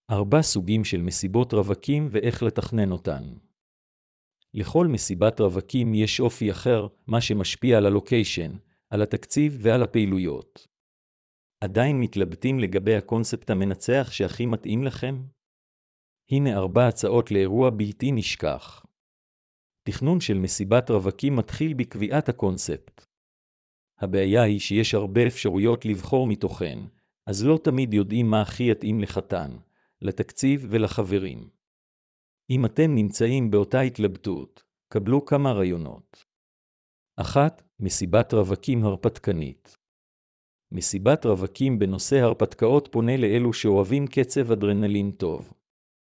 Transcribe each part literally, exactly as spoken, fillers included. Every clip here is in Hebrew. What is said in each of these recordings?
ארבע סוגים של מסיבות רווקים ואיך לתכנן אותן. לכל מסיבת רווקים יש אופי אחר, מה שמשפיע על הלוקיישן, על התקציב ועל הפעילויות. עדיין מתלבטים לגבי הקונספט המנצח שהכי מתאים לכם? הנה ארבע הצעות לאירוע בלתי נשכח. תכנון של מסיבת רווקים מתחיל בקביעת הקונספט. הבעיה היא שיש הרבה אפשרויות לבחור מתוכן, אז לא תמיד יודעים מה הכי יתאים לחתן, לתקציב ולחברים. אם אתם נמצאים באותה התלבטות, קבלו כמה רעיונות. אחת, מסיבת רווקים הרפתקנית. מסיבת רווקים בנושא הרפתקאות פונה לאלו שאוהבים קצב אדרנלין טוב.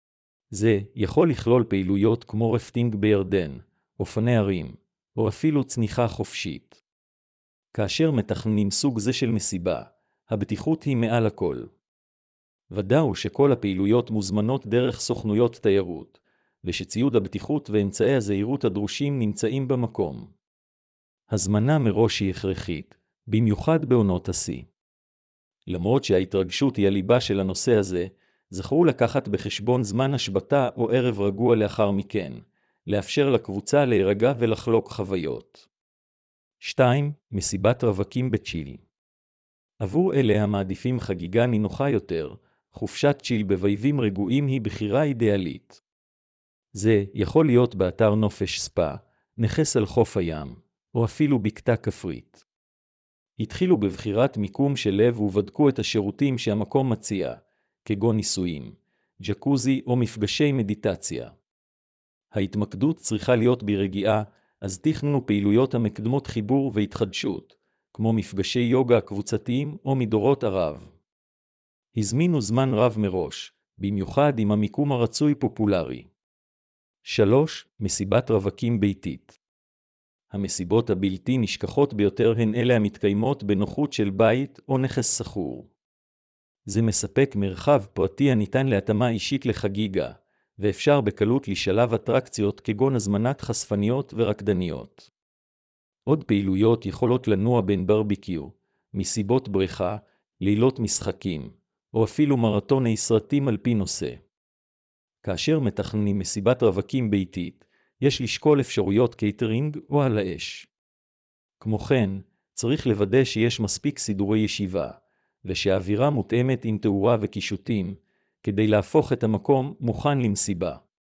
זה יכול לכלול פעילויות כמו רפטינג בירדן, אופני הרים, או אפילו צניחה חופשית. כאשר מתכננים סוג זה של מסיבה, הבטיחות היא מעל הכל. ודאו שכל הפעילויות מוזמנות דרך סוכנויות תיירות, ושציוד הבטיחות ואמצעי הזהירות הדרושים נמצאים במקום. הזמנה מראש היא הכרחית, במיוחד בעונות השיא. למרות שההתרגשות היא הליבה של הנושא הזה, זכרו לקחת בחשבון זמן השבתה או ערב רגוע לאחר מכן, לאפשר לקבוצה להירגע ולחלוק חוויות. שתיים. מסיבת רווקים בצ'יל. עבור אלה המעדיפים חגיגה נינוחה יותר, חופשת צ'יל בבייבים רגועים היא בחירה אידיאלית. זה יכול להיות באתר נופש ספא, נכס על חוף הים, או אפילו בקתה כפרית. התחילו בבחירת מיקום של לב ובדקו את השירותים שהמקום מציע, כגון ניסויים, ג'קוזי או מפגשי מדיטציה. ההתמקדות צריכה להיות ברגיעה, אז תכננו פעילויות המקדמות חיבור והתחדשות, כמו מפגשי יוגה קבוצתיים או מדורות ערב. הזמינו זמן רב מראש, במיוחד אם המיקום הרצוי פופולרי. שלוש. מסיבת רווקים ביתית. המסיבות הבלתי נשכחות ביותר הן אלה המתקיימות בנוחות של בית או נכס סחור. זה מספק מרחב פרטי הניתן להתאמה אישית לחגיגה, ואפשר בקלות לשלב אטרקציות כגון הזמנת חשפניות ורקדניות. עוד פעילויות יכולות לנוע בין ברביקיו, מסיבות בריכה, לילות משחקים, או אפילו מרתוני סרטים על פי נושא. כאשר מתכננים מסיבת רווקים ביתית, יש לשקול אפשרויות קייטרינג או על האש. כמו כן, צריך לוודא שיש מספיק סידורי ישיבה, ושהאווירה מותאמת עם תאורה וקישוטים, כדי להפוך את המקום מוכן למסיבה.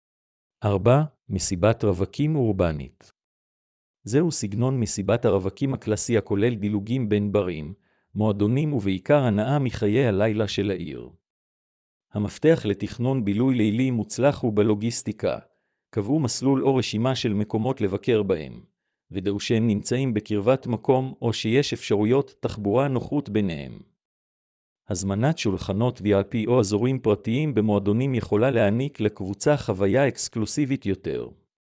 ארבע. מסיבת רווקים אורבנית. זהו סגנון מסיבת הרווקים הקלאסי הכולל דילוגים בין ברים, מועדונים ובעיקר הנאה מחיי הלילה של העיר. המפתח לתכנון בילוי לילי מוצלח הוא בלוגיסטיקה, קבעו מסלול או רשימה של מקומות לבקר בהם, ודאו שהם נמצאים בקרבת מקום או שיש אפשרויות תחבורה נוחות ביניהם. הזמנת שולחנות וי איי פי או אזורים פרטיים במועדונים יכולה להעניק לקבוצה חוויה אקסקלוסיבית יותר.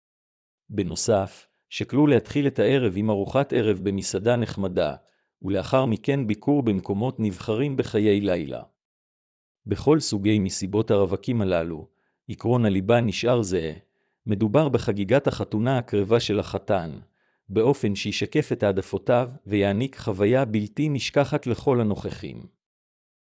בנוסף, שקלו להתחיל את הערב עם ארוחת ערב במסעדה נחמדה, ולאחר מכן ביקור במקומות נבחרים בחיי לילה. בכל סוגי מסיבות הרווקים הללו, עקרון הליבה נשאר זהה, מדובר בחגיגת החתונה הקרבה של החתן, באופן שישקף את העדפותיו ויעניק חוויה בלתי נשכחת לכל הנוכחים.